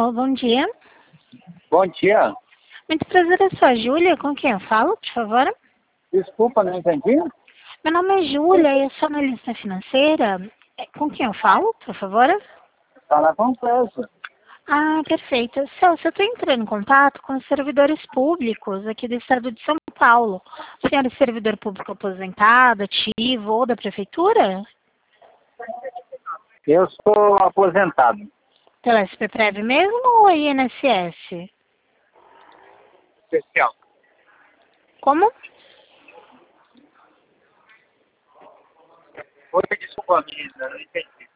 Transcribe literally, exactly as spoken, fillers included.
Alô, bom dia. Bom dia. Muito prazer, eu sou a Júlia. Com quem eu falo, por favor? Desculpa, não entendi. Meu nome é Júlia e eu sou analista financeira. É, com quem eu falo, por favor? Fala com pressa. Ah, perfeito. Celso, eu estou entrando em contato com os servidores públicos aqui do estado de São Paulo. O senhor é servidor público aposentado, ativo ou da prefeitura? Eu sou aposentado. Pela S P Prev mesmo ou I N S S? Especial. Como? Oi, desculpa, menina, não entendi.